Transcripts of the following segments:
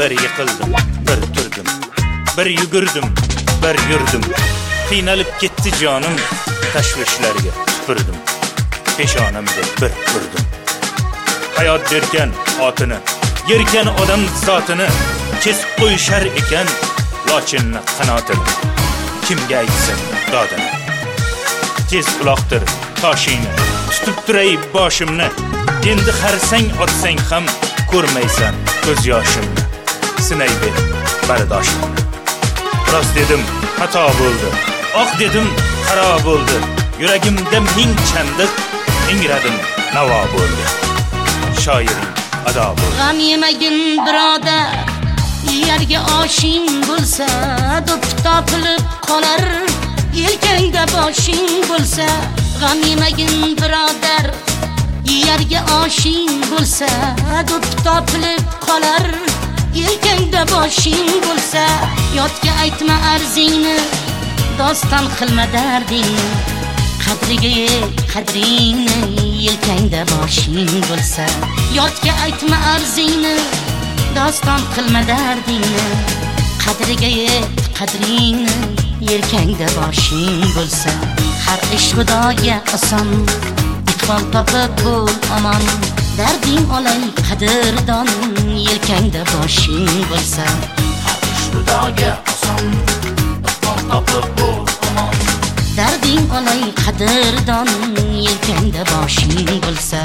bir yiqildim, bir turdim, bir yugurdim, bir yurdim. Qiynalib ketdi jonim, tashvishlarga tupurdim. Peshonamga bir urdim. Hayot derkan otini, yerkan odam zotini kesib qo'yishar ekan lochinni qanotini. Kimga aytsin dodini? Tez uloqtir toshingni, tutib turay boshimni. Endi harsang otsang ham ko'rmaysan ko'z yoshimni. Sinay ber bardoshimni. Rost dedim, xato bo'ldi. Oq dedim, qaro bo'ldi. Yuragimda ming chandiq, ingradim, navo bo'ldi. Shoiring ado bo'ldi. G'am yemagin birodar, yerga oshing bo'lsa, do'p topilib qolar. Yelkangda boshing bo'lsa, g'am yemagin birodar, yerga oshing bo'lsa, do'p topilib qolar. Yelkangda boshing bo'lsa, yotga aytma arzingni, doston qilma dardingni. Qadriga qadringni, yelkangda boshing bo'lsa, yotga aytma arzingni, doston qilma dardingni. Qadriga qadringni, yelkangda boshing bo'lsa. Har ish Xudoga oson, iqbol topib bo'l omon. Darding olay qadrdon, yelkangda boshing bo'lsa. Har ish Xudoga oson, iqbol topib bo'l omon. Darding olay qadrdon, yelkangda boshing bo'lsa.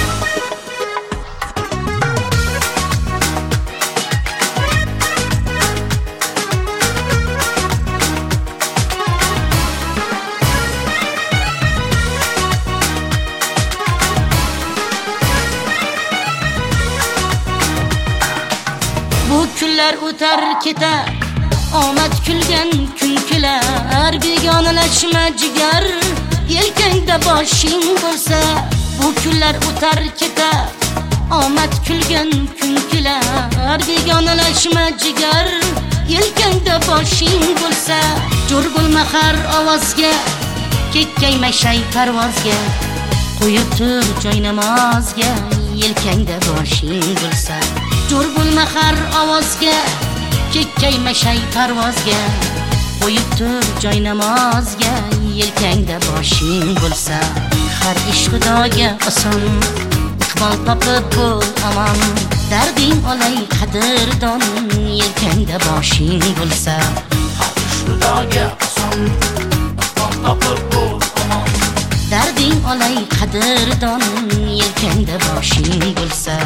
Bu kunlar o'tar ketar, omad kulgan kun kelar. Begonalashma jigar, yelkangda boshing bo'lsa. Bu kunlar o'tar ketar, omad kulgan kun kelar. Begonalashma jigar, yelkangda boshing bo'lsa. Jo'r bo'lma har ovozga, kekkayma shay parvozga. Qo'yib tur joy namozga, yelkangda boshing bo'lsa. Jo'r bo'lma har ovozga, kekkayma shay parvozga. Qo'yib tur joy namozga, yelkangda boshing bo'lsa. Har ish Xudoga oson, iqbol topib bo'l omon. Darding olay qadrdon, yelkangda boshing bo'lsa. Har ish Xudoga oson, iqbol topib bo'l omon. Darding olay qadrdon, yelkangda boshing bo'lsa.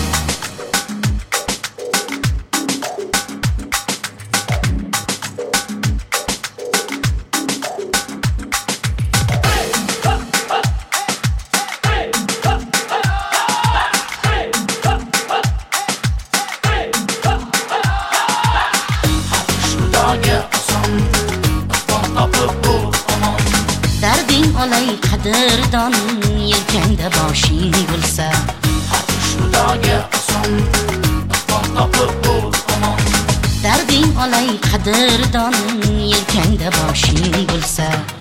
Darding olay qadrdon, yelkangda boshing bo'lsa. Har ish Xudoga oson, iqbol topib bo'l omon. Darding olay qadrdon, yelkangda boshing bo'lsa.